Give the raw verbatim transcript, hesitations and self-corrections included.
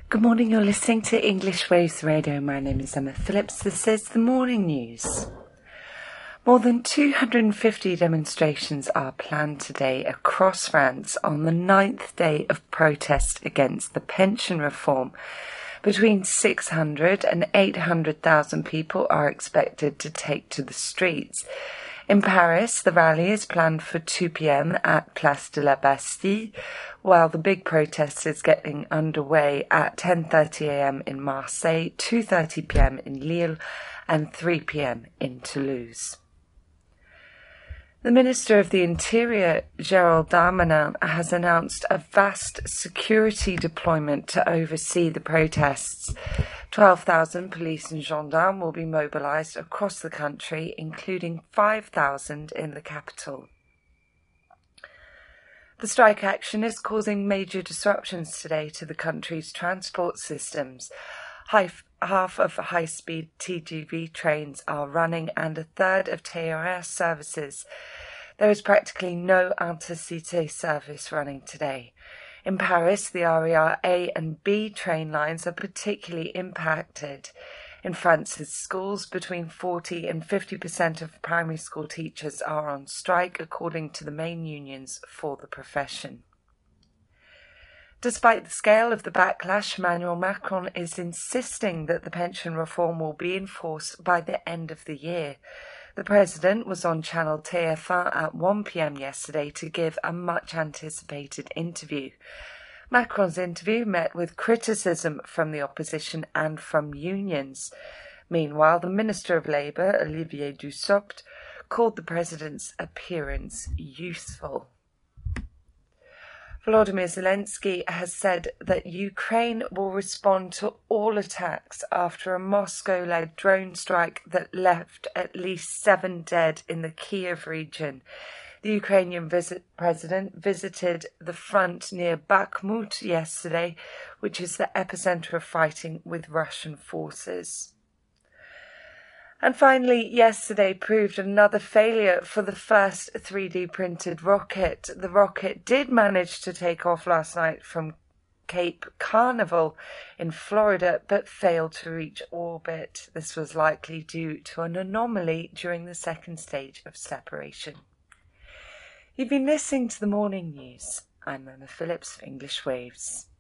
Good morning, you're listening to English Waves Radio. My name is Emma Phillips. This is the morning news. More than two hundred fifty demonstrations are planned today across France on the ninth day of protest against the pension reform. Between six hundred and eight hundred thousand people are expected to take to the streets. In Paris, the rally is planned for two p.m. at Place de la Bastille, while the big protest is getting underway at ten thirty a.m. in Marseille, two thirty p.m. in Lille, and three p.m. in Toulouse. The Minister of the Interior, Gérald Darmanin, has announced a vast security deployment to oversee the protests. twelve thousand police and gendarmes will be mobilised across the country, including five thousand in the capital. The strike action is causing major disruptions today to the country's transport systems. Half of high-speed T G V trains are running and a third of T E R services. There is practically no Intercité service running today. In Paris, the R E R A and B train lines are particularly impacted. In France's schools, between forty and fifty percent of primary school teachers are on strike, according to the main unions for the profession. Despite the scale of the backlash, Emmanuel Macron is insisting that the pension reform will be enforced by the end of the year. The president was on channel T F one at one p.m. yesterday to give a much-anticipated interview. Macron's interview met with criticism from the opposition and from unions. Meanwhile, the Minister of Labour, Olivier Dussopt, called the president's appearance youthful. Volodymyr Zelensky has said that Ukraine will respond to all attacks after a Moscow-led drone strike that left at least seven dead in the Kiev region. The Ukrainian visit president visited the front near Bakhmut yesterday, which is the epicenter of fighting with Russian forces. And finally, yesterday proved another failure for the first three D printed rocket. The rocket did manage to take off last night from Cape Canaveral in Florida, but failed to reach orbit. This was likely due to an anomaly during the second stage of separation. You've been listening to the morning news. I'm Emma Phillips for English Waves.